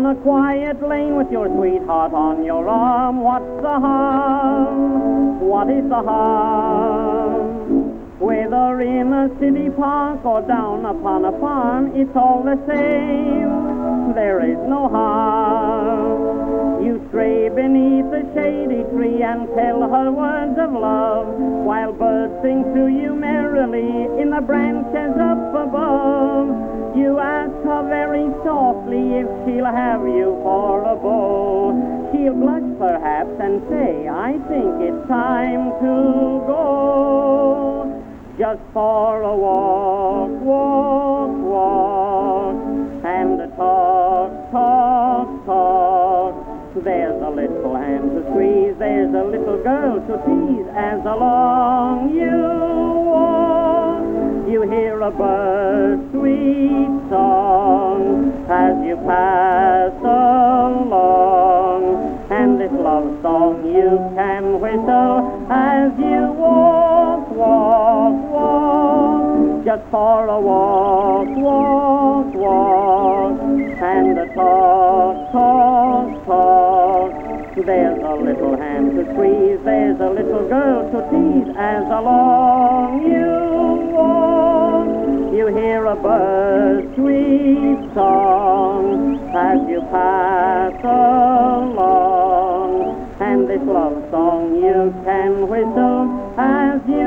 a quiet lane with your sweetheart on your arm. What's the harm? What is the harm? Whether in a city park or down upon a farm, it's all the same. There is no harm. You stray beneath a shady tree and tell her words of love, while birds sing to you merrily in the branches up above. You ask her very softly if she'll have you for a beau. She'll blush perhaps and say, I think it's time to go. Just for a walk, walk, walk, and a talk, talk, talk. There's a little hand to squeeze, there's a little girl to tease, as along you walk. You hear a bird's sweet song as you pass along, and this love song you can whistle as you walk, walk, walk. Just for a walk, walk, walk, and a talk, talk, talk. There's a little hand to squeeze, there's a little girl to tease, as along you walk. You hear a bird's sweet song as you pass along, and this love song you can whistle as you